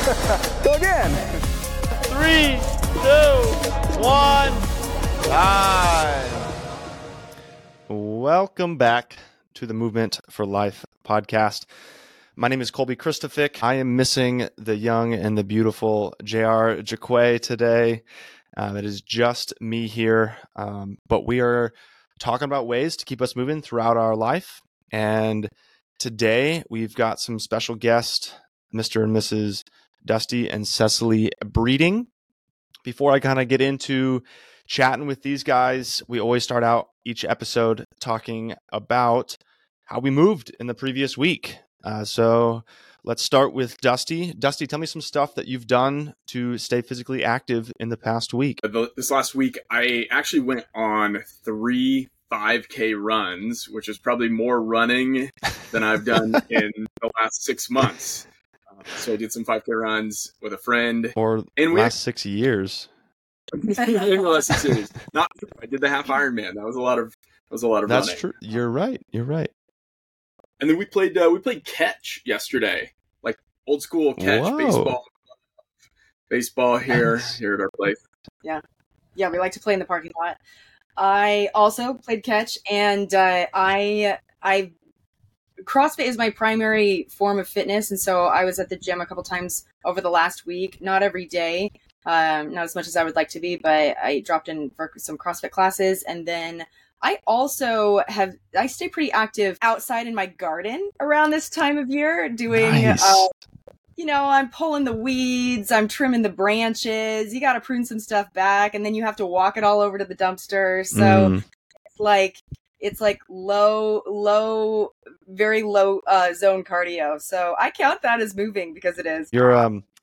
Go again. 3, 2, 1. Time. Welcome back to the Movement for Life podcast. My name is Colby Christophic. I am missing the young and the beautiful J.R. Jaquay today. It is just me here, but we are talking about ways to keep us moving throughout our life. And today we've got some special guests, Mr. and Mrs. Dusty and Cecily Breeding. Before I kind of get into chatting with these guys, we always start out each episode talking about how we moved in the previous week. So let's start with Dusty. Dusty, tell me some stuff that you've done to stay physically active in the past week. This last week, I actually went on 3 5K runs, which is probably more running than I've done in the last 6 months. So I did some 5K runs with a friend. Or last 6 years. In the last 6 years. I did the half Ironman. That was a lot of running. That's true. You're right. And then we played catch yesterday, like old school catch. Whoa. baseball here at our place. Yeah, we like to play in the parking lot. I also played catch, and I CrossFit is my primary form of fitness, and so I was at the gym a couple times over the last week. Not every day, not as much as I would like to be, but I dropped in for some CrossFit classes, and then I also I stay pretty active outside in my garden around this time of year doing, Nice. I'm pulling the weeds, I'm trimming the branches, you got to prune some stuff back, and then you have to walk it all over to the dumpster. So it's like low, very low zone cardio. So I count that as moving because it is. You're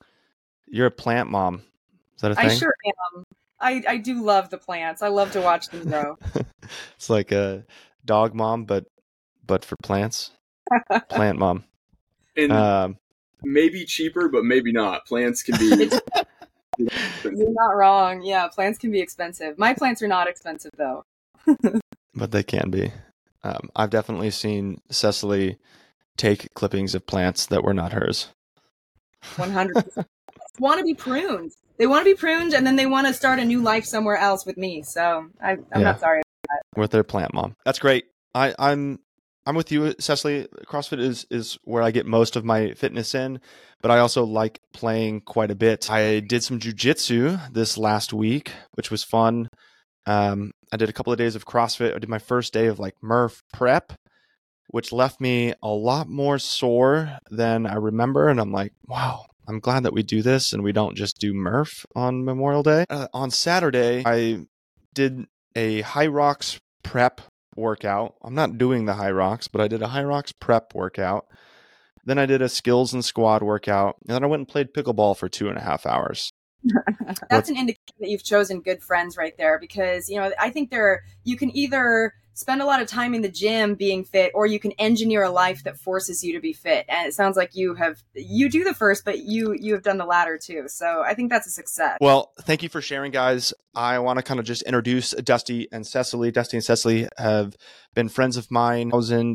a plant mom. Is that a thing? I sure am. I do love the plants. I love to watch them grow. It's like a dog mom, but for plants. Plant mom. And maybe cheaper, but maybe not. Plants can be. You're not wrong. Yeah, plants can be expensive. My plants are not expensive though. But they can be. I've definitely seen Cecily take clippings of plants that were not hers. 100%. Want to be pruned. They want to be pruned, and then they want to start a new life somewhere else with me. So I'm not sorry about that. With their plant mom. That's great. I'm with you, Cecily. CrossFit is where I get most of my fitness in, but I also like playing quite a bit. I did some jiu-jitsu this last week, which was fun. I did a couple of days of CrossFit. I did my first day of Murph prep, which left me a lot more sore than I remember. And I'm like, wow, I'm glad that we do this and we don't just do Murph on Memorial Day. On Saturday, I did a High Rocks prep workout. I'm not doing the High Rocks, but I did a High Rocks prep workout. Then I did a skills and squad workout. And then I went and played pickleball for 2.5 hours. That's an indication that you've chosen good friends right there, because I think you can either spend a lot of time in the gym being fit, or you can engineer a life that forces you to be fit. And it sounds like you do the first, but you have done the latter too. So I think that's a success. Well, thank you for sharing, guys. I want to kind of just introduce Dusty and Cecily. Dusty and Cecily have been friends of mine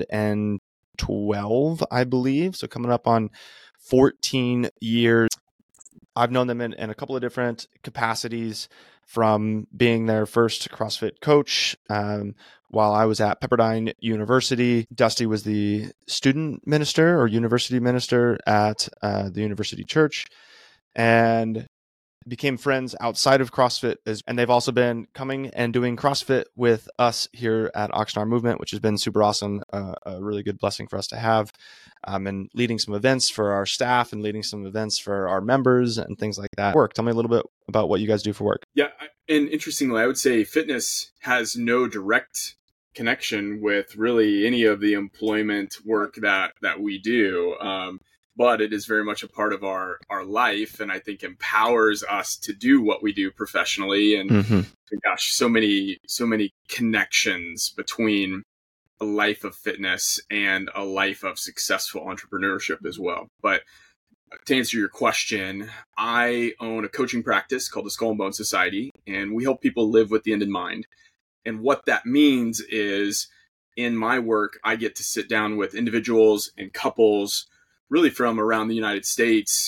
2012, I believe. So coming up on 14 years. I've known them in a couple of different capacities, from being their first CrossFit coach while I was at Pepperdine University. Dusty was the student minister or university minister at the University Church, and became friends outside of CrossFit. And they've also been coming and doing CrossFit with us here at Oxnard Movement, which has been super awesome, a really good blessing for us to have. And leading some events for our staff and leading some events for our members and things like that. Tell me a little bit about what you guys do for work. Yeah, and interestingly, I would say fitness has no direct connection with really any of the employment work that we do. But it is very much a part of our life, and I think empowers us to do what we do professionally. And gosh, so many connections between a life of fitness and a life of successful entrepreneurship as well. But to answer your question, I own a coaching practice called the Skull and Bone Society, and we help people live with the end in mind. And what that means is, in my work, I get to sit down with individuals and couples really from around the United States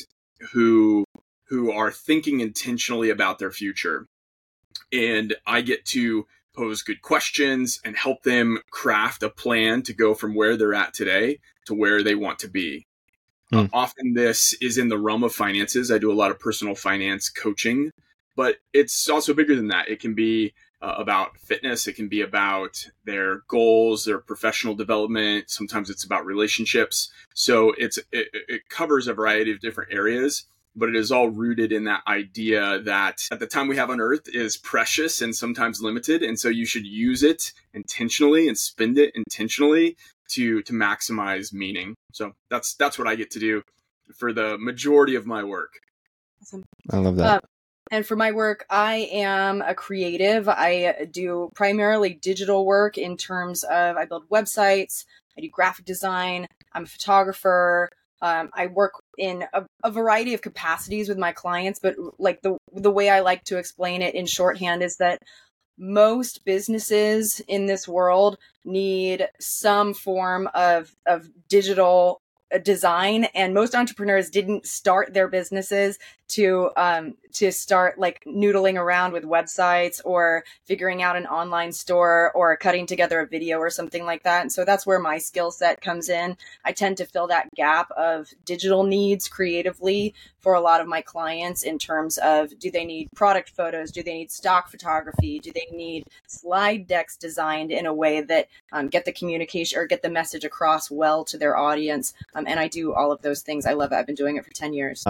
who are thinking intentionally about their future. And I get to pose good questions and help them craft a plan to go from where they're at today to where they want to be. Often this is in the realm of finances. I do a lot of personal finance coaching, but it's also bigger than that. It can be about fitness. It can be about their goals, their professional development. Sometimes it's about relationships. So it covers a variety of different areas, but it is all rooted in that idea that at the time we have on earth is precious and sometimes limited. And so you should use it intentionally and spend it intentionally to maximize meaning. So that's what I get to do for the majority of my work. Awesome. I love that. And for my work, I am a creative. I do primarily digital work in terms of I build websites, I do graphic design, I'm a photographer. I work in a variety of capacities with my clients, but like the way I like to explain it in shorthand is that most businesses in this world need some form of digital design, and most entrepreneurs didn't start their businesses to start like noodling around with websites or figuring out an online store or cutting together a video or something like that. And so that's where my skill set comes in. I tend to fill that gap of digital needs creatively for a lot of my clients in terms of, do they need product photos? Do they need stock photography? Do they need slide decks designed in a way that get the communication or get the message across well to their audience? And I do all of those things. I love it. I've been doing it for 10 years.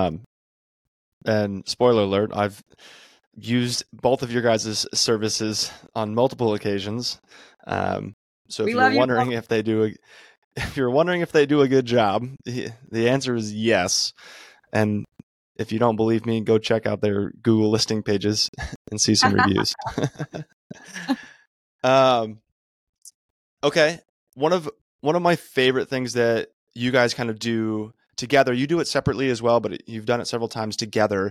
And spoiler alert, I've used both of your guys' services on multiple occasions. So if you're wondering if they do a good job, the answer is yes. And if you don't believe me, go check out their Google listing pages and see some reviews. Okay. One of my favorite things that you guys kind of do together, you do it separately as well, but you've done it several times together,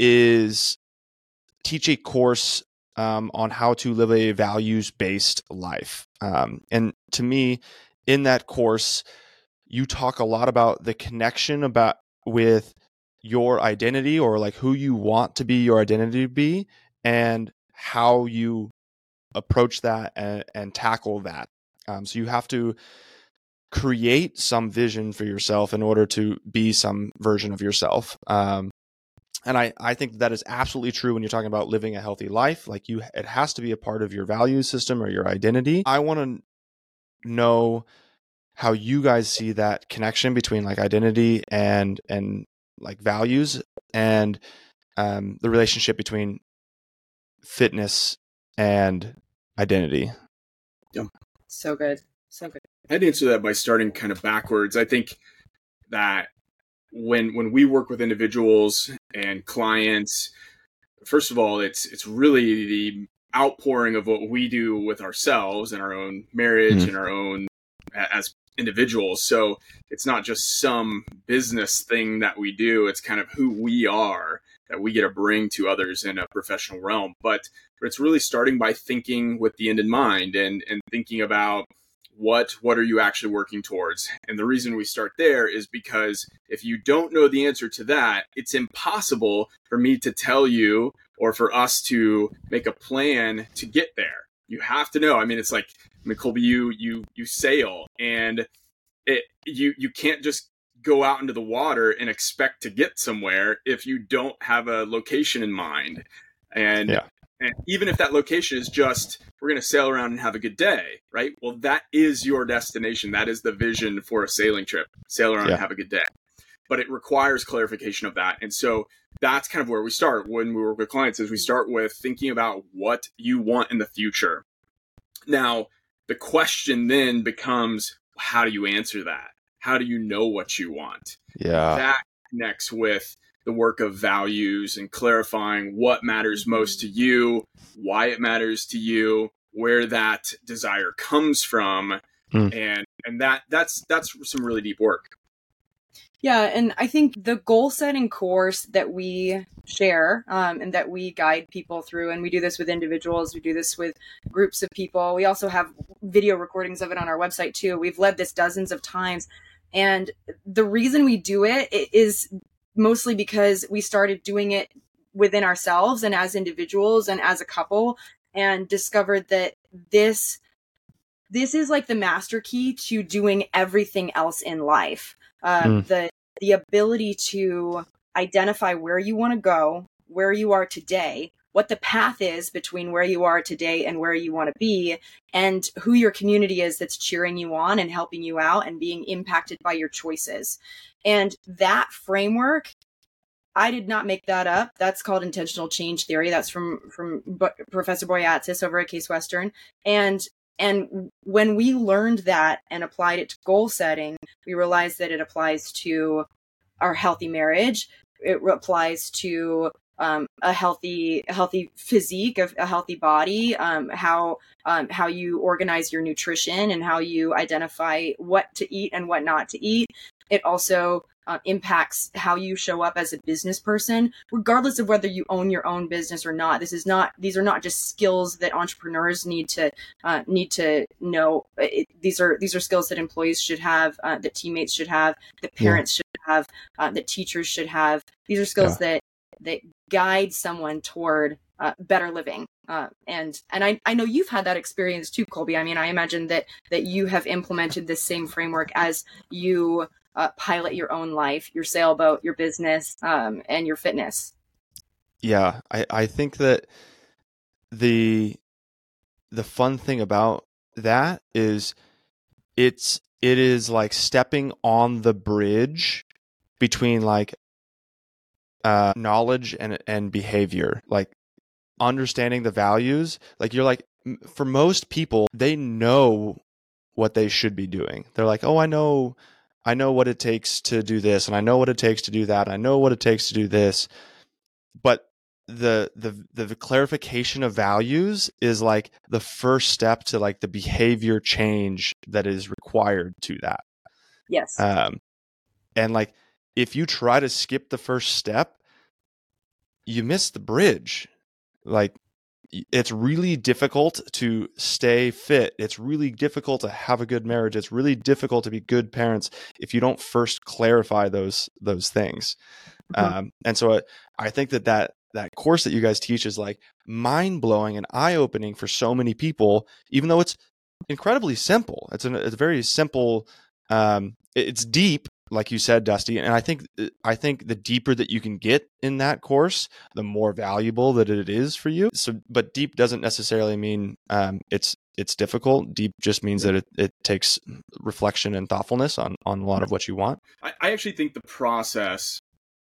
is teach a course on how to live a values-based life. And to me, in that course, you talk a lot about the connection with your identity, or like who you want to be your identity to be, and how you approach that and tackle that. So you have to create some vision for yourself in order to be some version of yourself. And I think that is absolutely true when you're talking about living a healthy life. Like it has to be a part of your value system or your identity. I want to know how you guys see that connection between like identity and like values, and the relationship between fitness and identity. Yeah. So good. So good. I'd answer that by starting kind of backwards. I think that when we work with individuals and clients, first of all, it's really the outpouring of what we do with ourselves and our own marriage and our own as individuals. So it's not just some business thing that we do. It's kind of who we are that we get to bring to others in a professional realm. But it's really starting by thinking with the end in mind and thinking about what are you actually working towards? And the reason we start there is because if you don't know the answer to that, it's impossible for me to tell you or for us to make a plan to get there. You have to know. I mean, it's like, Colby, you sail, and you can't just go out into the water and expect to get somewhere if you don't have a location in mind. And even if that location is just, we're going to sail around and have a good day, right? Well, that is your destination. That is the vision for a sailing trip. Sail around and have a good day. But it requires clarification of that. And so that's kind of where we start when we work with clients, is we start with thinking about what you want in the future. Now, the question then becomes, how do you answer that? How do you know what you want? Yeah. That connects with the work of values and clarifying what matters most to you, why it matters to you, where that desire comes from. And that's some really deep work. Yeah, and I think the goal setting course that we share and that we guide people through, and we do this with individuals, we do this with groups of people. We also have video recordings of it on our website too. We've led this dozens of times. And the reason we do it is mostly because we started doing it within ourselves and as individuals and as a couple, and discovered that this is like the master key to doing everything else in life. The ability to identify where you want to go, where you are today, what the path is between where you are today and where you want to be, and who your community is that's cheering you on and helping you out and being impacted by your choices. And that framework, I did not make that up. That's called intentional change theory. That's from Professor Boyatzis over at Case Western. And when we learned that and applied it to goal setting, we realized that it applies to our healthy marriage. It applies to a healthy physique, a healthy body, how you organize your nutrition and how you identify what to eat and what not to eat. It also impacts how you show up as a business person, regardless of whether you own your own business or not. These are not just skills that entrepreneurs need to know. These are skills that employees should have, that teammates should have, that parents should have, that teachers should have. These are skills that guide someone toward better living. And I know you've had that experience too, Colby. I mean, I imagine that you have implemented this same framework as you pilot your own life, your sailboat, your business, and your fitness. Yeah, I think that the fun thing about that is it is like stepping on the bridge between like knowledge and behavior, like understanding the values. Like you're like, for most people, they know what they should be doing. They're like, oh, I know what it takes to do this, and I know what it takes to do that. I know what it takes to do this. But the clarification of values is like the first step to like the behavior change that is required to that. Yes. And like, if you try to skip the first step, you miss the bridge. Like, it's really difficult to stay fit. It's really difficult to have a good marriage. It's really difficult to be good parents if you don't first clarify those things. And so I think that course that you guys teach is like mind blowing and eye opening for so many people, even though it's incredibly simple. It's a very simple. It's deep, like you said, Dusty. And I think the deeper that you can get in that course, the more valuable that it is for you. So, but deep doesn't necessarily mean it's difficult. Deep just means that it takes reflection and thoughtfulness on a lot of what you want. I actually think the process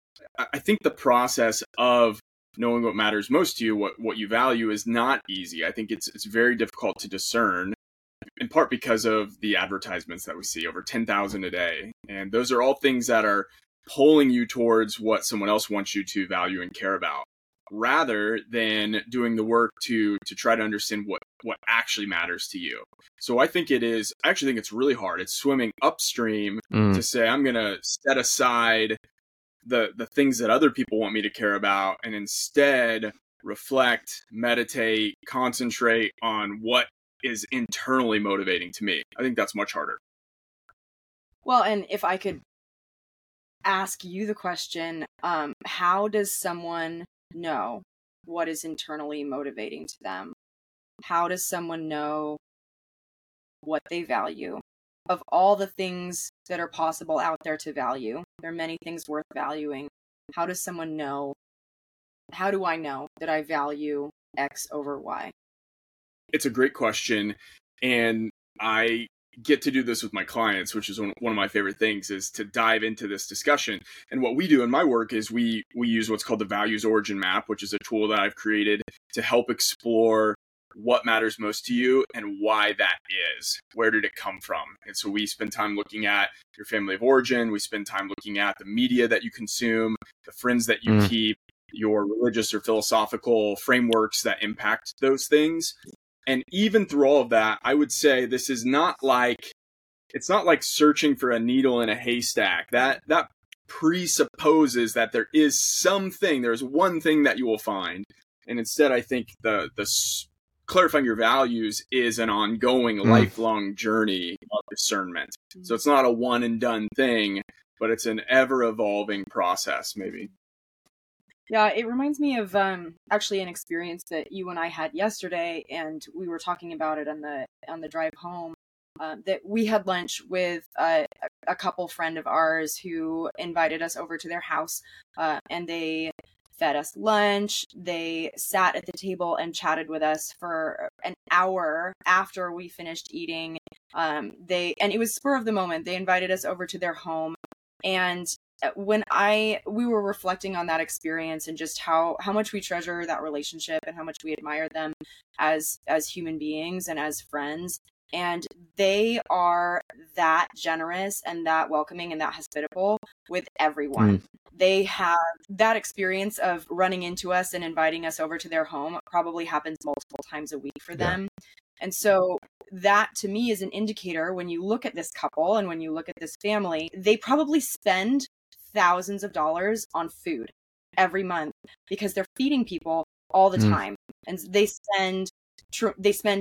of knowing what matters most to you, what you value, is not easy. I think it's very difficult to discern, in part because of the advertisements that we see, over 10,000 a day. And those are all things that are pulling you towards what someone else wants you to value and care about, rather than doing the work to try to understand what actually matters to you. So I actually think it's really hard. It's swimming upstream to say, I'm going to set aside the things that other people want me to care about and instead reflect, meditate, concentrate on what is internally motivating to me. I think that's much harder. Well, and if I could ask you the question, how does someone know what is internally motivating to them? How does someone know what they value? Of all the things that are possible out there to value, there are many things worth valuing. How does someone know? How do I know that I value X over Y? It's a great question. And I get to do this with my clients, which is one of my favorite things, is to dive into this discussion. And what we do in my work is we use what's called the Values Origin Map, which is a tool that I've created to help explore what matters most to you and why that is. Where did it come from? And so we spend time looking at your family of origin. We spend time looking at the media that you consume, the friends that you keep, your religious or philosophical frameworks that impact those things. And even through all of that, I would say this is not like, it's not like searching for a needle in a haystack. That presupposes that there is there's one thing that you will find. And instead, I think the clarifying your values is an ongoing, lifelong journey of discernment. So it's not a one and done thing. but it's an ever evolving process, maybe. Yeah, it reminds me of actually an experience that you and I had yesterday, and we were talking about it on the drive home. That we had lunch with a couple friend of ours who invited us over to their house, and they fed us lunch. They sat at the table and chatted with us for an hour after we finished eating. And it was spur of the moment. They invited us over to their home, and when we were reflecting on that experience and just how much we treasure that relationship and how much we admire them as human beings and as friends. And they are that generous and that welcoming and that hospitable with everyone. They have that experience of running into us and inviting us over to their home probably happens multiple times a week for them. And so that to me is an indicator when you look at this couple and when you look at this family, they probably spend thousands of dollars on food every month because they're feeding people all the time. And they spend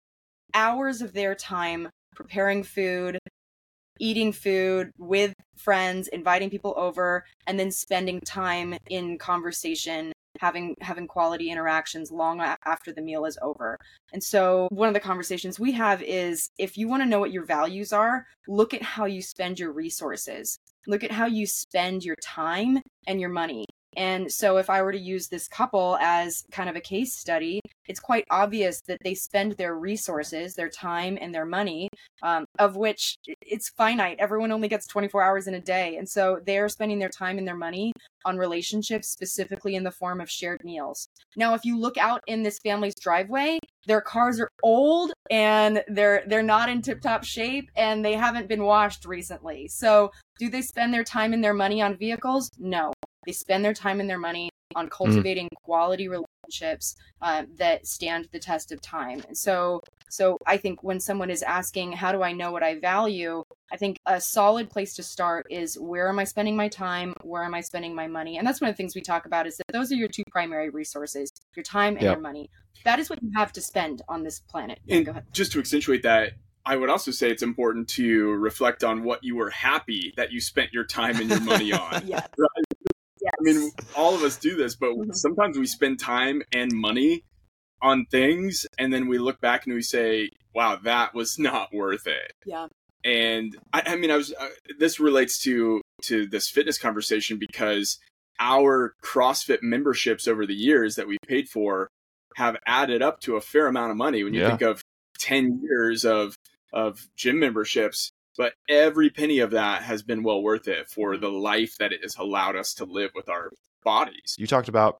hours of their time preparing food, eating food with friends, inviting people over, and then spending time in conversation, having quality interactions long after the meal is over. And so one of the conversations we have is, if you want to know what your values are, look at how you spend your resources. Look at how you spend your time and your money. And so if I were to use this couple as kind of a case study, it's quite obvious that they spend their resources, their time and their money, of which it's finite. Everyone only gets 24 hours in a day. And so they're spending their time and their money on relationships, specifically in the form of shared meals. Now, if you look out in this family's driveway, their cars are old and they're not in tip-top shape and they haven't been washed recently. So do they spend their time and their money on vehicles? No. They spend their time and their money on cultivating quality relationships that stand the test of time. And so I think when someone is asking, how do I know what I value? I think a solid place to start is, where am I spending my time? Where am I spending my money? And that's one of the things we talk about, is that those are your two primary resources, your time and your money. That is what you have to spend on this planet. And go ahead. Just to accentuate that, I would also say it's important to reflect on what you were happy that you spent your time and your money on. Yes. Right? Yes. I mean, all of us do this, but sometimes we spend time and money on things, and then we look back and we say, wow, that was not worth it. Yeah. And I mean, this relates to this fitness conversation, because our CrossFit memberships over the years that we've paid for have added up to a fair amount of money. When you think of 10 years of gym memberships, but every penny of that has been well worth it for the life that it has allowed us to live with our bodies. You talked about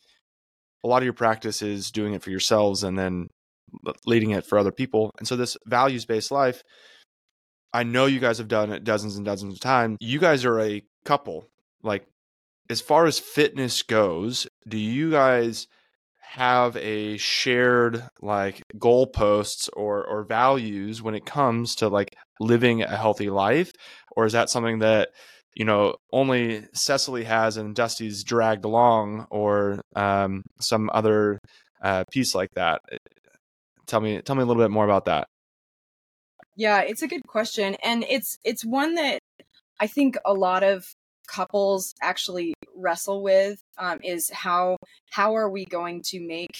a lot of your practice is doing it for yourselves and then leading it for other people. And so this values-based life, I know you guys have done it dozens and dozens of times. You guys are a couple. Like, as far as fitness goes, do you guys have a shared like goalposts or values when it comes to like living a healthy life? Or is that something that, you know, only Cecily has and Dusty's dragged along, or some other piece like that? Tell me a little bit more about that. Yeah, it's a good question. And it's one that I think a lot of couples actually wrestle with, is how are we going to make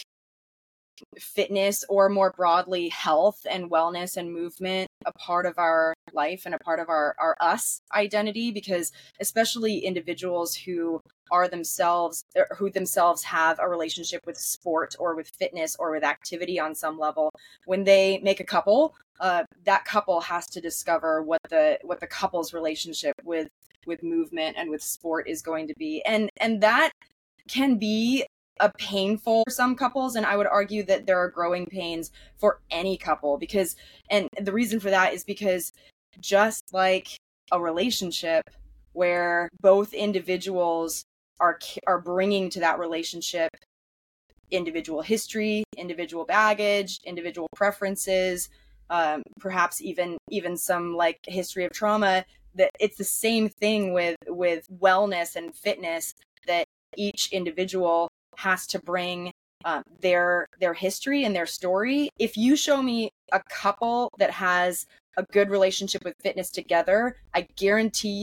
fitness, or more broadly health and wellness and movement, a part of our life and a part of our us identity? Because especially individuals who themselves have a relationship with sport or with fitness or with activity on some level, when they make a couple, that couple has to discover what the couple's relationship with movement and with sport is going to be. And that can be a painful for some couples, and I would argue that there are growing pains for any couple, because, and the reason for that is because, just like a relationship where both individuals are bringing to that relationship individual history, individual baggage, individual preferences, perhaps even some like history of trauma, that it's the same thing with wellness and fitness, that each individual has to bring their history and their story. If you show me a couple that has a good relationship with fitness together, I guarantee you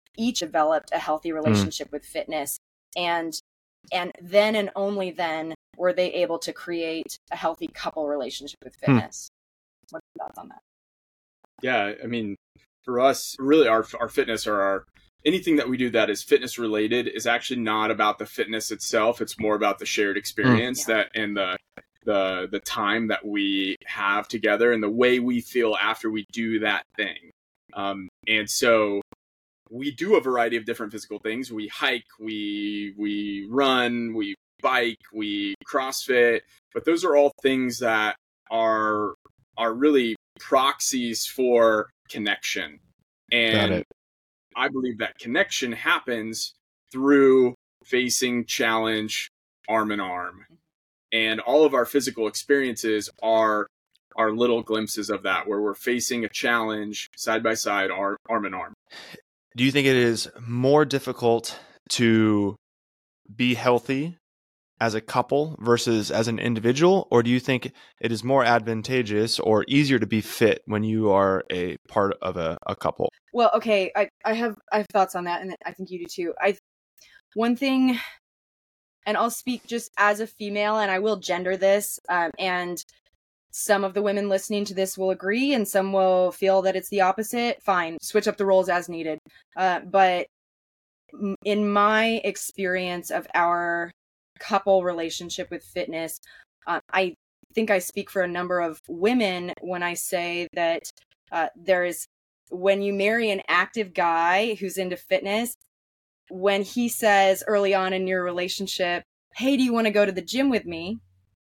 each developed a healthy relationship with fitness, and then and only then were they able to create a healthy couple relationship with fitness. What are your thoughts on that? Yeah, I mean, for us, really, our fitness or our anything that we do that is fitness related is actually not about the fitness itself. It's more about the shared experience that and the time that we have together and the way we feel after we do that thing. And so we do a variety of different physical things. We hike, we run, we bike, we CrossFit, but those are all things that are really proxies for connection. And I believe that connection happens through facing challenge arm in arm. And all of our physical experiences are little glimpses of that, where we're facing a challenge side by side, arm in arm. Do you think it is more difficult to be healthy as a couple versus as an individual, or do you think it is more advantageous or easier to be fit when you are a part of a couple? Well, okay, I have thoughts on that, and I think you do too. One thing, and I'll speak just as a female, and I will gender this, and some of the women listening to this will agree, and some will feel that it's the opposite. Fine, switch up the roles as needed. But in my experience of our couple relationship with fitness, I think I speak for a number of women when I say that when you marry an active guy who's into fitness, when he says early on in your relationship, "Hey, do you want to go to the gym with me?"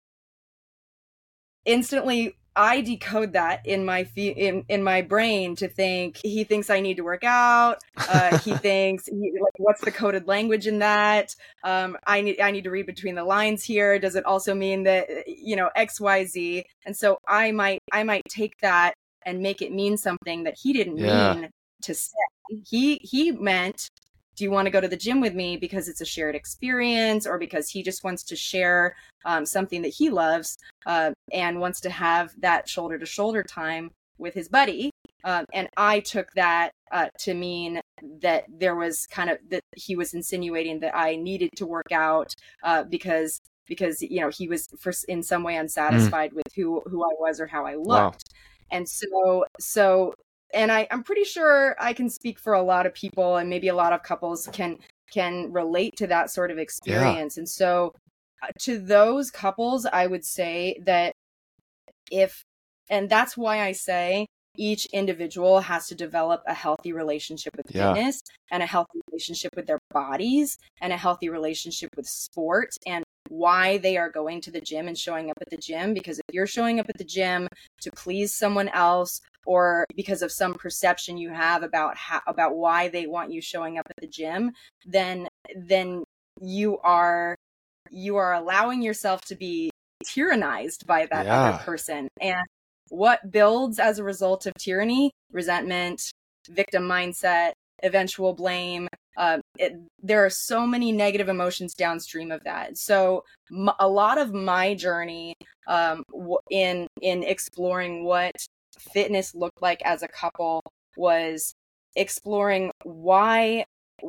Instantly, I decode that in my brain to think he thinks I need to work out. He thinks, what's the coded language in that? I need to read between the lines here. Does it also mean that X, Y, Z? And so I might take that and make it mean something that he didn't mean to say. He meant, do you want to go to the gym with me because it's a shared experience, or because he just wants to share something that he loves and wants to have that shoulder to shoulder time with his buddy? And I took that to mean that there was that he was insinuating that I needed to work out because he was in some way unsatisfied with who I was or how I looked. Wow. And so and I'm pretty sure I can speak for a lot of people, and maybe a lot of couples can relate to that sort of experience. And so to those couples, I would say that and that's why I say each individual has to develop a healthy relationship with fitness, and a healthy relationship with their bodies, and a healthy relationship with sport, and why they are going to the gym and showing up at the gym. Because if you're showing up at the gym to please someone else, or because of some perception you have about why they want you showing up at the gym, then you are allowing yourself to be tyrannized by that other person. And what builds as a result of tyranny? Resentment, victim mindset, eventual blame. There are so many negative emotions downstream of that. So a lot of my journey in exploring what fitness looked like as a couple was exploring why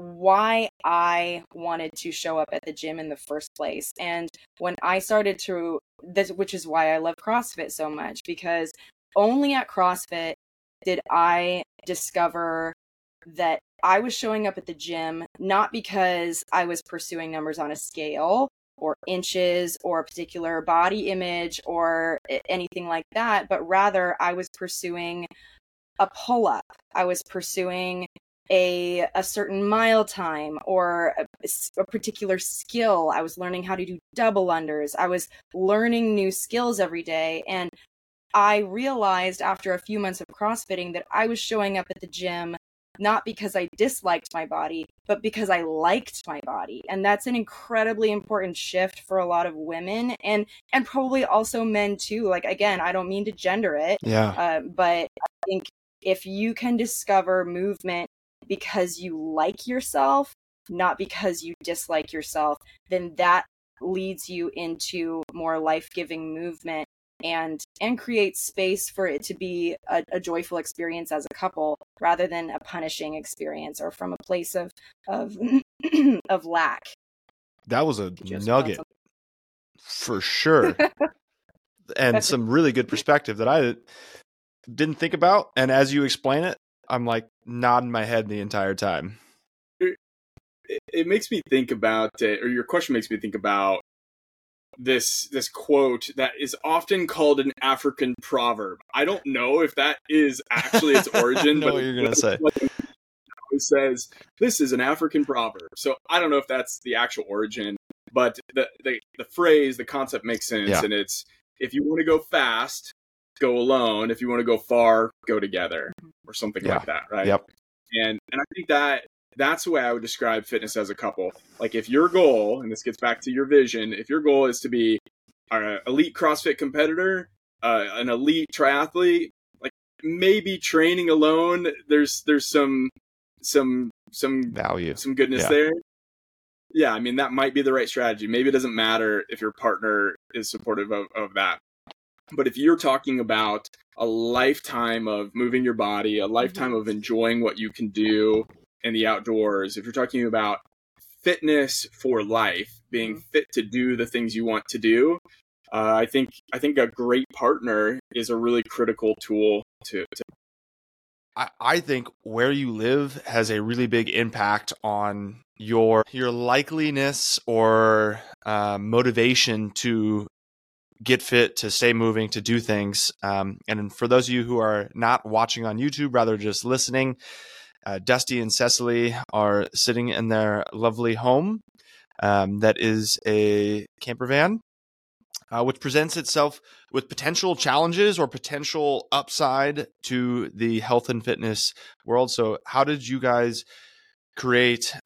I wanted to show up at the gym in the first place. And when I started which is why I love CrossFit so much, because only at CrossFit did I discover that I was showing up at the gym not because I was pursuing numbers on a scale or inches or a particular body image or anything like that, but rather I was pursuing a pull-up. I was pursuing a certain mile time or a particular skill. I was learning how to do double unders. I was learning new skills every day. And I realized after a few months of CrossFitting that I was showing up at the gym not because I disliked my body, but because I liked my body. And that's an incredibly important shift for a lot of women and probably also men too. Like, again, I don't mean to gender it, but I think if you can discover movement because you like yourself, not because you dislike yourself, then that leads you into more life-giving movement and create space for it to be a joyful experience as a couple rather than a punishing experience or from a place of of lack. That was a nugget for sure. And some really good perspective that I didn't think about. And as you explain it, I'm like nodding my head the entire time. It makes me think about, or your question makes me think about this quote that is often called an African proverb. I don't know if that is actually its origin, but what you're going to say. It says this is an African proverb. So I don't know if that's the actual origin, but the phrase, the concept makes sense. Yeah. And it's, if you want to go fast, go alone. If you want to go far, go together, or something like that, right? Yep. And I think that's the way I would describe fitness as a couple. Like if your goal, and this gets back to your vision, if your goal is to be an elite CrossFit competitor, an elite triathlete, like maybe training alone, there's some value, some goodness there. Yeah, I mean, that might be the right strategy. Maybe it doesn't matter if your partner is supportive of that. But if you're talking about a lifetime of moving your body, a lifetime of enjoying what you can do in the outdoors, if you're talking about fitness for life, being fit to do the things you want to do, I think a great partner is a really critical tool to I think where you live has a really big impact on your likeliness or motivation to get fit, to stay moving, to do things. And for those of you who are not watching on YouTube, rather just listening, Dusty and Cecily are sitting in their lovely home that is a camper van, which presents itself with potential challenges or potential upside to the health and fitness world. So how did you guys create,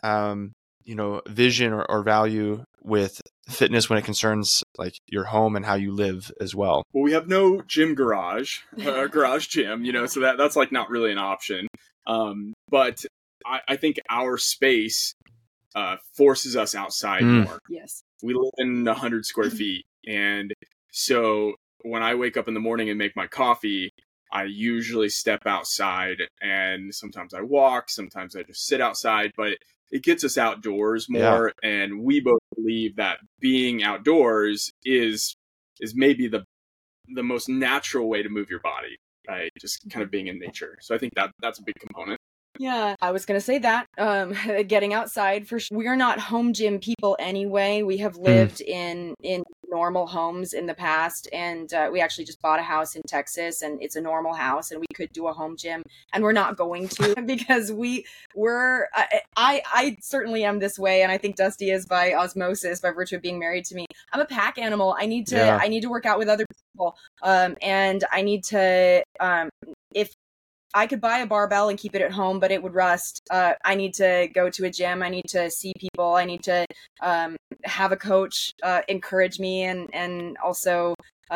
vision or value with fitness when it concerns like your home and how you live as well? Well, we have no gym garage, garage gym, so that's like not really an option. But I think our space forces us outside more. Yes. We live in 100 square feet. And so when I wake up in the morning and make my coffee, I usually step outside, and sometimes I walk, sometimes I just sit outside, but it gets us outdoors more. Yeah. And we both believe that being outdoors is maybe the most natural way to move your body, right? Just kind of being in nature. So I think that's a big component. Yeah, I was going to say that, getting outside for sure. We're not home gym people anyway. We have lived in normal homes in the past, and we actually just bought a house in Texas, and it's a normal house, and we could do a home gym, and we're not going to because I certainly am this way, and I think Dusty is by osmosis, by virtue of being married to me. I'm a pack animal. I need to work out with other people, and I need to, if I could buy a barbell and keep it at home, but it would rust. I need to go to a gym. I need to see people. I need to have a coach encourage me and also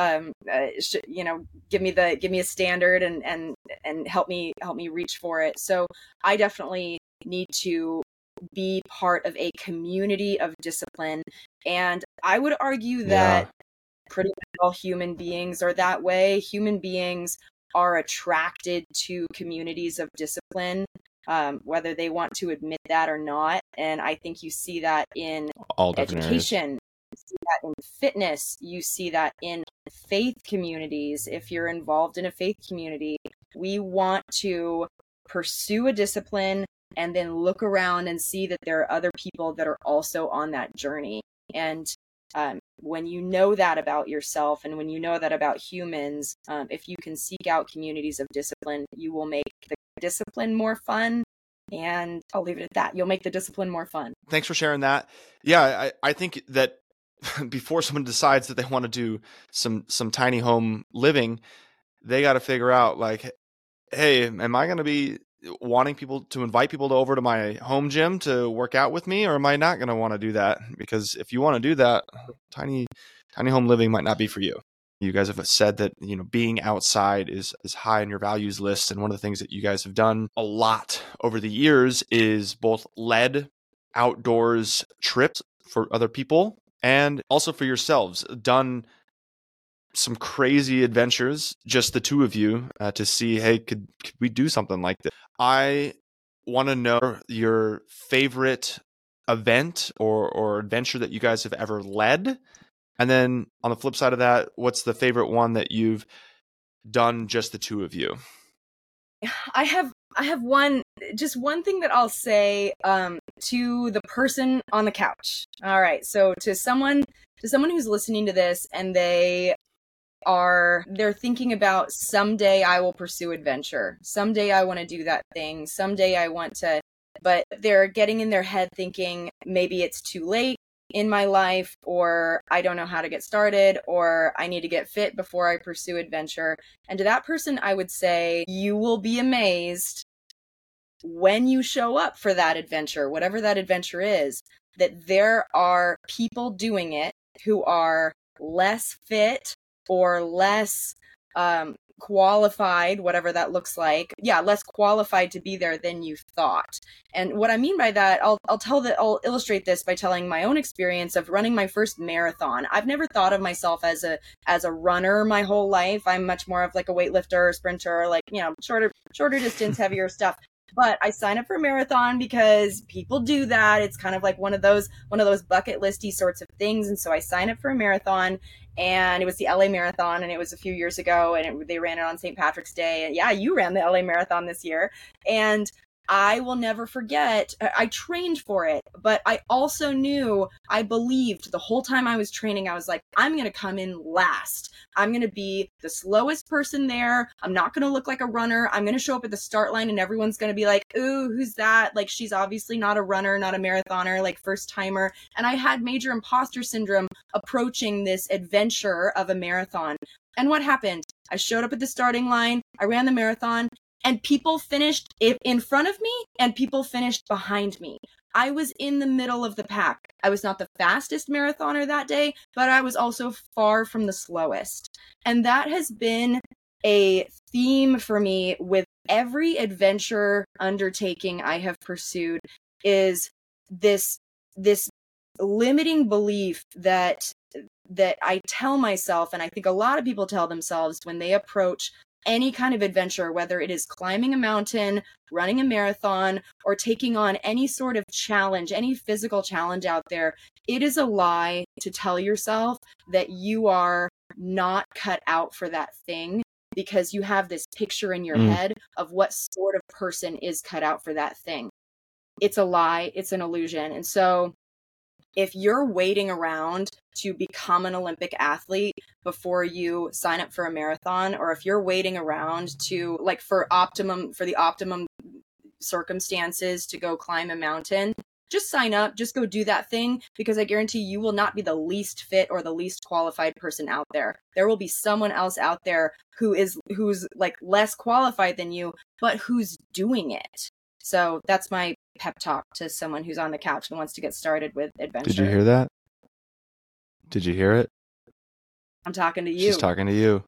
give me a standard and help me reach for it. So I definitely need to be part of a community of discipline, and I would argue that pretty much all human beings are that way. Human beings are attracted to communities of discipline, whether they want to admit that or not. And I think you see that in all education, you see that in fitness, you see that in faith communities. If you're involved in a faith community, we want to pursue a discipline and then look around and see that there are other people that are also on that journey. And when you know that about yourself and when you know that about humans, if you can seek out communities of discipline, you will make the discipline more fun. And I'll leave it at that. You'll make the discipline more fun. Thanks for sharing that. Yeah, I think that before someone decides that they want to do some tiny home living, they got to figure out like, hey, am I going to be wanting people to invite people over to my home gym to work out with me, or am I not going to want to do that? Because if you want to do that, tiny home living might not be for you. You guys have said that, being outside is high on your values list. And one of the things that you guys have done a lot over the years is both led outdoors trips for other people and also for yourselves, done some crazy adventures, just the two of you, to see, hey, could we do something like this? I want to know your favorite event or adventure that you guys have ever led. And then on the flip side of that, what's the favorite one that you've done just the two of you? I have one thing that I'll say to the person on the couch. All right, so to someone who's listening to this and they're thinking about, someday I will pursue adventure. Someday I want to do that thing. Someday I want to, but they're getting in their head thinking maybe it's too late in my life, or I don't know how to get started, or I need to get fit before I pursue adventure. And to that person, I would say, you will be amazed when you show up for that adventure, whatever that adventure is, that there are people doing it who are less fit or less qualified, whatever that looks like. Yeah, less qualified to be there than you thought. And what I mean by that, I'll illustrate this by telling my own experience of running my first marathon. I've never thought of myself as a runner my whole life. I'm much more of like a weightlifter, sprinter, like, shorter distance, heavier stuff. But I signed up for a marathon because people do that. It's kind of like one of those bucket listy sorts of things. And so I signed up for a marathon, and it was the LA Marathon, and it was a few years ago, and they ran it on St. Patrick's Day. And yeah, you ran the LA Marathon this year. And I will never forget, I trained for it, but I also knew, I believed the whole time I was training, I was like, I'm going to come in last. I'm going to be the slowest person there. I'm not going to look like a runner. I'm going to show up at the start line and everyone's going to be like, ooh, who's that? Like, she's obviously not a runner, not a marathoner, like first timer. And I had major imposter syndrome approaching this adventure of a marathon. And what happened? I showed up at the starting line. I ran the marathon. And people finished in front of me, and people finished behind me. I was in the middle of the pack. I was not the fastest marathoner that day, but I was also far from the slowest. And that has been a theme for me with every adventure undertaking I have pursued, is this limiting belief that I tell myself, and I think a lot of people tell themselves when they approach any kind of adventure, whether it is climbing a mountain, running a marathon, or taking on any sort of challenge, any physical challenge out there, it is a lie to tell yourself that you are not cut out for that thing because you have this picture in your head of what sort of person is cut out for that thing. It's a lie. It's an illusion. And so if you're waiting around to become an Olympic athlete before you sign up for a marathon, or if you're waiting around to, like, for the optimum circumstances to go climb a mountain, just sign up, just go do that thing, because I guarantee you will not be the least fit or the least qualified person out there. There will be someone else out there who's like less qualified than you, but who's doing it. So that's my pep talk to someone who's on the couch and wants to get started with adventure. Did you hear that? Did you hear it? I'm talking to you. She's talking to you.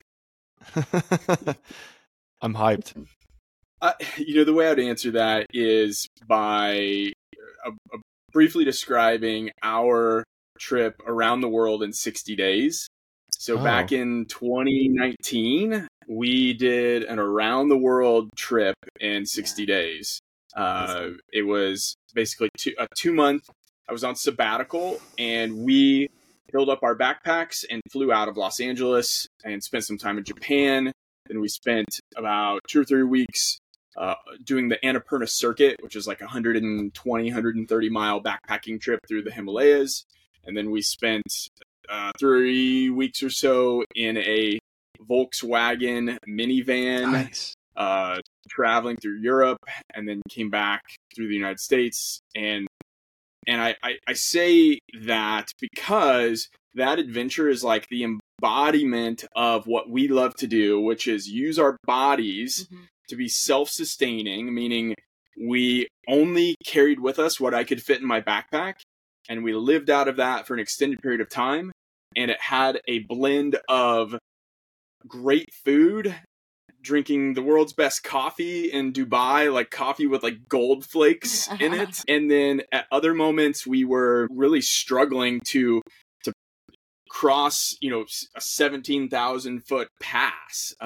I'm hyped. The way I'd answer that is by briefly describing our trip around the world in 60 days. So back in 2019, we did an around the world trip in 60 days. It was basically a 2-month. I was on sabbatical, and we filled up our backpacks and flew out of Los Angeles and spent some time in Japan. Then we spent about 2 or 3 weeks doing the Annapurna circuit, which is like 130 mile backpacking trip through the Himalayas. And then we spent 3 weeks or so in a Volkswagen minivan. Nice. Traveling through Europe, and then came back through the United States. And I say that because that adventure is like the embodiment of what we love to do, which is use our bodies to be self-sustaining, meaning we only carried with us what I could fit in my backpack, and we lived out of that for an extended period of time. And it had a blend of great food, drinking the world's best coffee in Dubai, like coffee with like gold flakes in it. And then at other moments, we were really struggling to cross, a 17,000 foot pass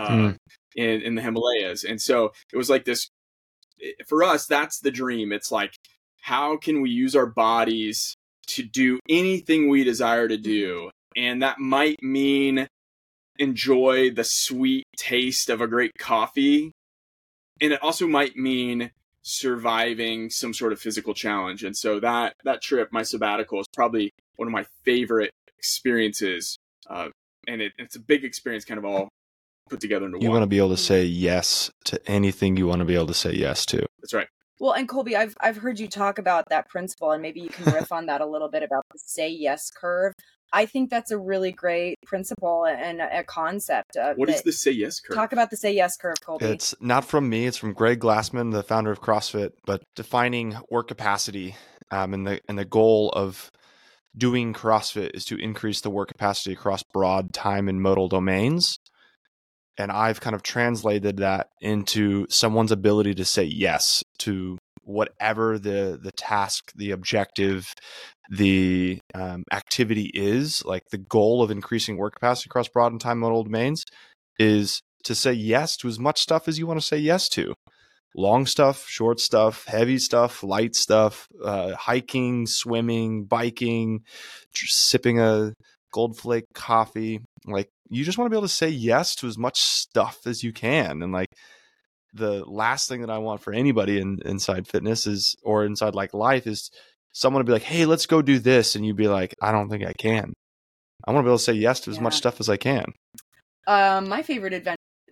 in the Himalayas. And so it was like this, for us, that's the dream. It's like, how can we use our bodies to do anything we desire to do? And that might mean enjoy the sweet taste of a great coffee. And it also might mean surviving some sort of physical challenge. And so that trip, my sabbatical, is probably one of my favorite experiences. And it's a big experience, kind of all put together into one. You want to be able to say yes to anything you want to be able to say yes to. That's right. Well, and Colby, I've heard you talk about that principle, and maybe you can riff on that a little bit about the say yes curve. I think that's a really great principle and a concept. What is the say yes curve? Talk about the say yes curve, Colby. It's not from me. It's from Greg Glassman, the founder of CrossFit, but defining work capacity. And the goal of doing CrossFit is to increase the work capacity across broad time and modal domains. And I've kind of translated that into someone's ability to say yes to whatever the task, the objective, the activity is. Like the goal of increasing work capacity across broad and time modal domains is to say yes to as much stuff as you want to say yes to. Long stuff, short stuff, heavy stuff, light stuff, hiking, swimming, biking, sipping a Goldflake coffee. Like you just want to be able to say yes to as much stuff as you can. And like the last thing that I want for anybody inside fitness is, or inside like life, is someone to be like, hey, let's go do this. And you'd be like, I don't think I can. I want to be able to say yes to as much stuff as I can. My favorite adventure,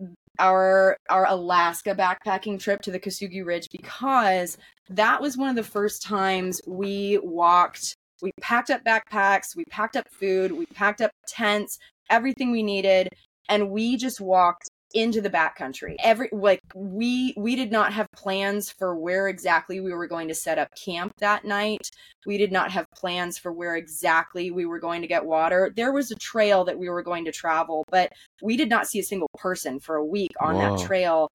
our Alaska backpacking trip to the Kasugi Ridge, because that was one of the first times we walked. We packed up backpacks, we packed up food, we packed up tents, everything we needed, and we just walked into the backcountry. We did not have plans for where exactly we were going to set up camp that night. We did not have plans for where exactly we were going to get water. There was a trail that we were going to travel, but we did not see a single person for a week on that trail.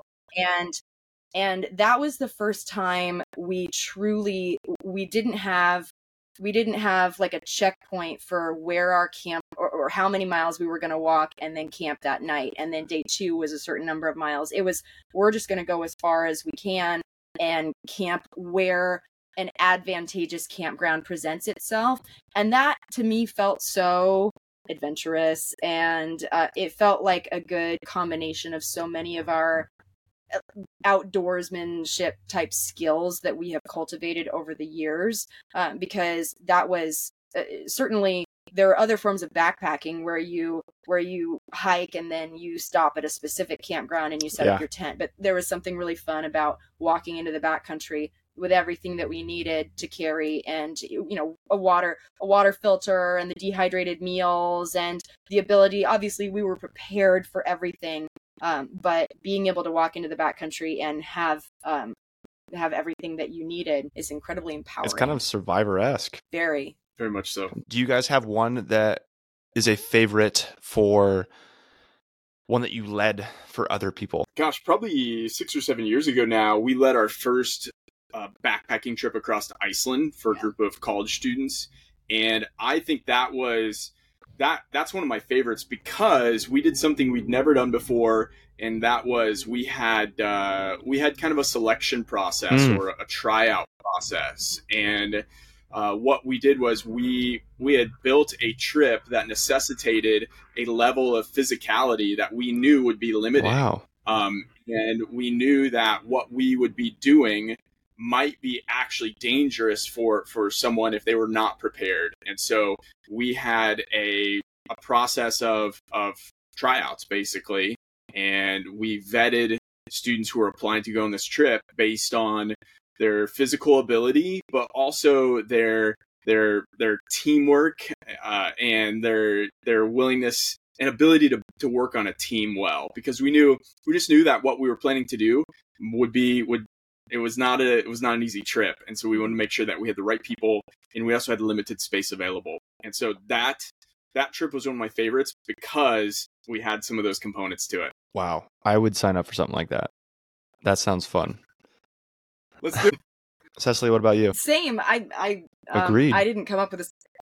And that was the first time we didn't have like a checkpoint for where our camp or how many miles we were going to walk and then camp that night. And then day 2 was a certain number of miles. We're just going to go as far as we can and camp where an advantageous campground presents itself. And that to me felt so adventurous. And it felt like a good combination of so many of our outdoorsmanship type skills that we have cultivated over the years, because that was certainly, there are other forms of backpacking where you hike and then you stop at a specific campground and you set up your tent, but there was something really fun about walking into the backcountry with everything that we needed to carry, and a water filter and the dehydrated meals and the ability, obviously we were prepared for everything. But being able to walk into the backcountry and have everything that you needed is incredibly empowering. It's kind of Survivor-esque. Very. Very much so. Do you guys have one that is a favorite, for one that you led for other people? Gosh, probably 6 or 7 years ago now, we led our first backpacking trip across to Iceland for a group of college students. And I think that's one of my favorites, because we did something we'd never done before, and that was we had kind of a selection process or a tryout process. And what we did was we had built a trip that necessitated a level of physicality that we knew would be limited. Wow. And we knew that what we would be doing might be actually dangerous for someone if they were not prepared. And so we had a process of tryouts, basically, and we vetted students who were applying to go on this trip based on their physical ability, but also their teamwork and their willingness and ability to work on a team well. Because we just knew that what we were planning to do it was not an easy trip, and so we wanted to make sure that we had the right people, and we also had limited space available. And so that trip was one of my favorites because we had some of those components to it. Wow, I would sign up for something like that. That sounds fun. Let's do it. Cecily, what about you? Same. I Agreed. I didn't come up with this.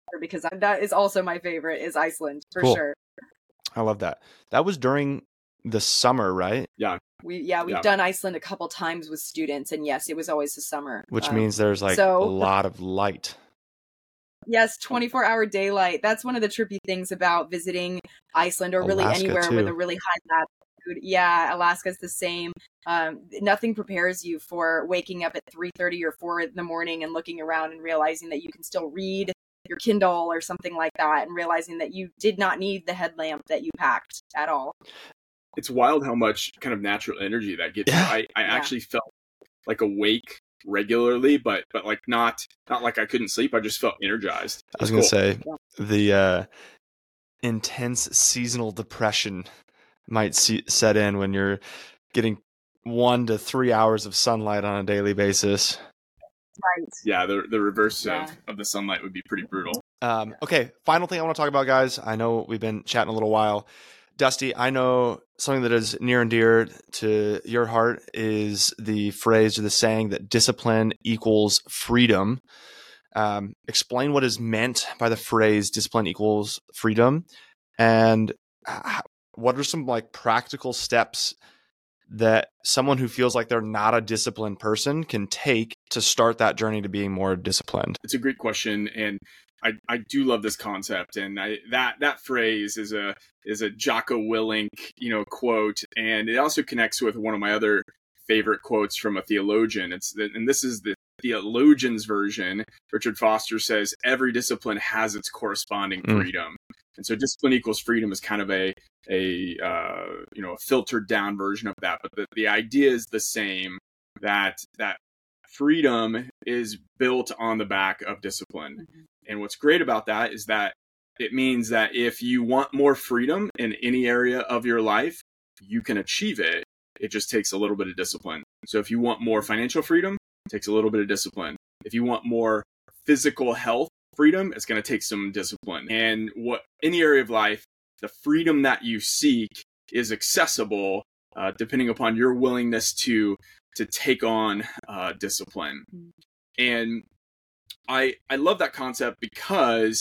because that is also my favorite, is Iceland for Cool. sure. I love that. That was during the summer, right? We've done Iceland a couple times with students, and yes, it was always the summer. Which means there's like a lot of light. Yes, 24-hour daylight. That's one of the trippy things about visiting Iceland, or really Alaska anywhere too. with a really high latitude. Yeah, Alaska's the same. Nothing prepares you for waking up at 3:30 or 4 in the morning and looking around and realizing that you can still read your Kindle or something like that, and realizing that you did not need the headlamp that you packed at all. It's wild how much kind of natural energy that gives you. I actually felt like awake regularly, but like not like I couldn't sleep. I just felt energized. I was going to say the intense seasonal depression might set in when you're getting 1 to 3 hours of sunlight on a daily basis. Right. Yeah, the reverse of the sunlight would be pretty brutal. Okay, final thing I want to talk about, guys. I know we've been chatting a little while. Dusty, I know something that is near and dear to your heart is the phrase or the saying that discipline equals freedom. Explain what is meant by the phrase discipline equals freedom, and what are some like practical steps that someone who feels like they're not a disciplined person can take to start that journey to being more disciplined? It's a great question, and I do love this concept, and that phrase is a Jocko Willink quote, and it also connects with one of my other favorite quotes from a theologian. And this is the theologian's version. Richard Foster says every discipline has its corresponding freedom, and so discipline equals freedom is kind of a filtered down version of that. But the idea is the same, that freedom is built on the back of discipline. And what's great about that is that it means that if you want more freedom in any area of your life, you can achieve it. It just takes a little bit of discipline. So if you want more financial freedom, it takes a little bit of discipline. If you want more physical health freedom, it's going to take some discipline. And any area of life, the freedom that you seek is accessible depending upon your willingness to take on discipline. And I love that concept because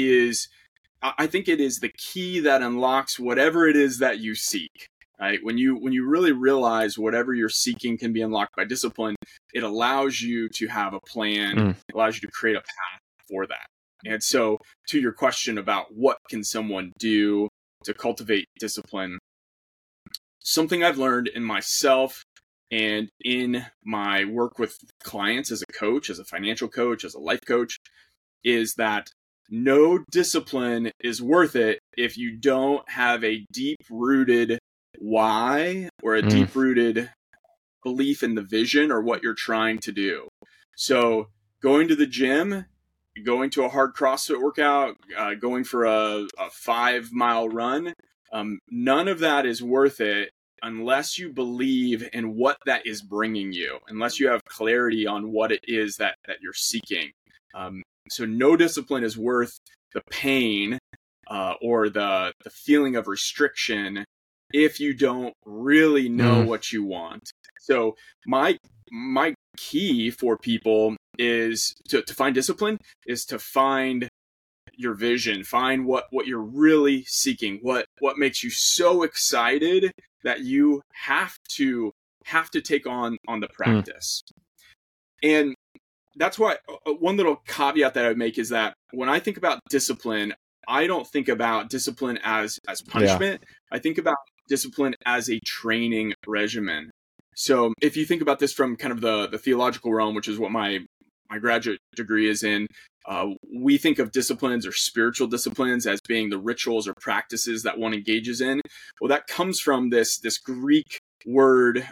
I think it is the key that unlocks whatever it is that you seek. Right? When you really realize whatever you're seeking can be unlocked by discipline, it allows you to have a plan, it allows you to create a path for that. And so to your question about what can someone do to cultivate discipline, something I've learned in myself and in my work with clients as a coach, as a financial coach, as a life coach, is that no discipline is worth it if you don't have a deep-rooted why or a deep-rooted belief in the vision or what you're trying to do. So going to the gym, going to a hard CrossFit workout, going for a 5-mile run, none of that is worth it unless you believe in what that is bringing you, unless you have clarity on what it is that you're seeking. So no discipline is worth the pain or the feeling of restriction if you don't really know what you want. So my key for people is to find discipline, is to find your vision, find what you're really seeking, what makes you so excited that you have to take on the practice. And that's why one little caveat that I would make is that when I think about discipline, I don't think about discipline as punishment. I think about discipline as a training regimen. So if you think about this from kind of the theological realm, which is what my graduate degree is in, we think of disciplines or spiritual disciplines as being the rituals or practices that one engages in. Well, that comes from this Greek word,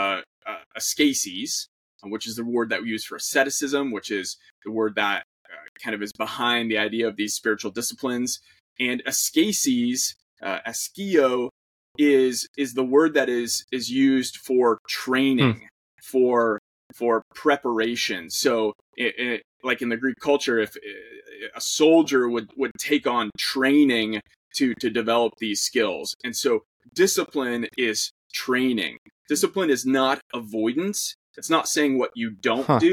askesis, which is the word that we use for asceticism, which is the word that kind of is behind the idea of these spiritual disciplines. And askesis, askio, is the word that is used for training, for preparation. So like in the Greek culture, if a soldier would take on training to develop these skills. And so discipline is training. Discipline is not avoidance. It's not saying what you don't do.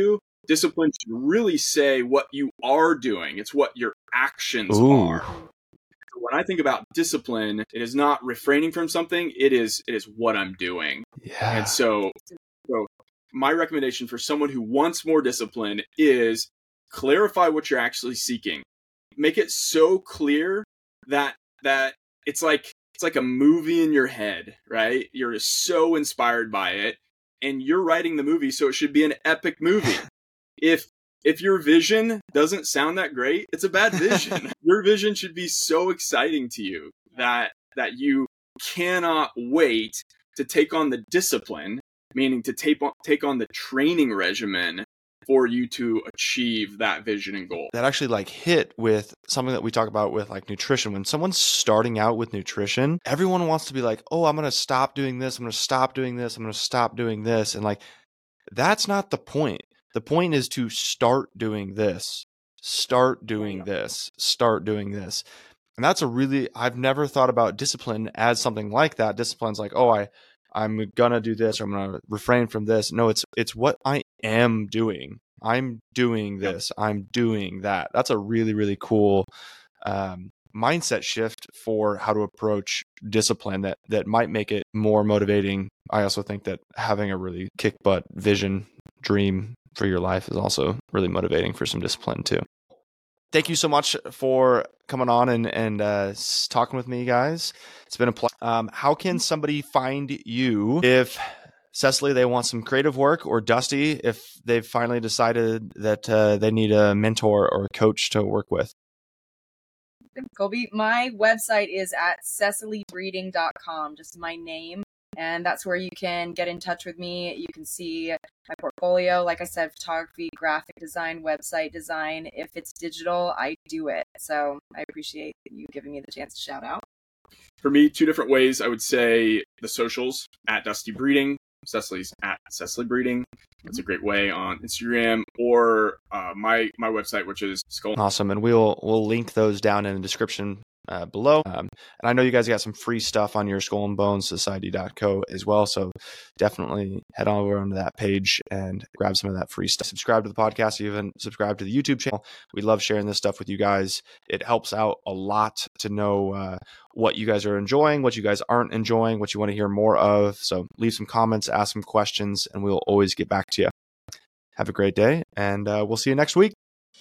Discipline should really say what you are doing. It's what your actions Ooh. are. So when I think about discipline, it is not refraining from something. It is what I'm doing. Yeah. And so my recommendation for someone who wants more discipline is clarify what you're actually seeking. Make it so clear that it's like a movie in your head, right? You're so inspired by it, and you're writing the movie, so it should be an epic movie. If your vision doesn't sound that great, it's a bad vision. Your vision should be so exciting to you that you cannot wait to take on the discipline, meaning to take on the training regimen for you to achieve that vision and goal. That actually like hit with something that we talk about with like nutrition. When someone's starting out with nutrition, everyone wants to be like, oh, I'm going to stop doing this. I'm going to stop doing this. I'm going to stop doing this. And like, that's not the point. The point is to start doing this, start doing this, start doing this. And that's I've never thought about discipline as something like that. Discipline's like, oh, I'm going to do this, or I'm going to refrain from this. No, it's what I am doing. I'm doing this. I'm doing that. That's a really, really cool mindset shift for how to approach discipline that might make it more motivating. I also think that having a really kick butt vision dream for your life is also really motivating for some discipline too. Thank you so much for coming on and talking with me, guys. It's been a pleasure. How can somebody find you if, Cecily, they want some creative work, or Dusty, if they've finally decided that they need a mentor or a coach to work with? Colby, my website is at cecilybreeding.com, just my name. And that's where you can get in touch with me. You can see my portfolio. Like I said, photography, graphic design, website design. If it's digital, I do it. So I appreciate you giving me the chance to shout out. For me, 2 different ways. I would say the socials, at Dusty Breeding. Cecily's at Cecily Breeding. That's a great way on Instagram, or my website, which is Skull. Awesome. And we'll link those down in the description below. And I know you guys got some free stuff on your Skull and Bones Society.co as well. So definitely head on over onto that page and grab some of that free stuff. Subscribe to the podcast. If you haven't subscribed to the YouTube channel, we love sharing this stuff with you guys. It helps out a lot to know what you guys are enjoying, what you guys aren't enjoying, what you want to hear more of. So leave some comments, ask some questions, and we'll always get back to you. Have a great day, and we'll see you next week.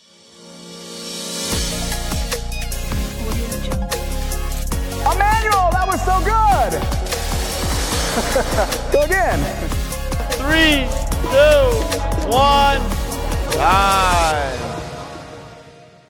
Emmanuel, that was so good. Go again. 3, 2, 1, 5.